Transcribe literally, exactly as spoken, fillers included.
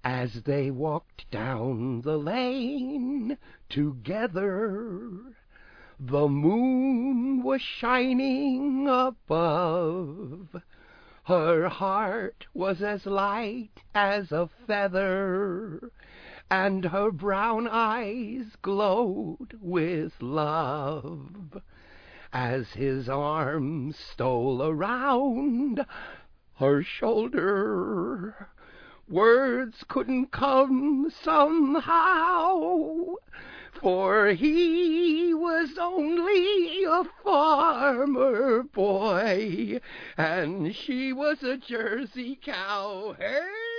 As they walked down the lane together, the moon was shining above. Her heart was as light as a feather, and her brown eyes glowed with love. As his arms stole around her shoulder, words couldn't come somehow, for he was only a farmer boy, and she was a Jersey cow. Hey!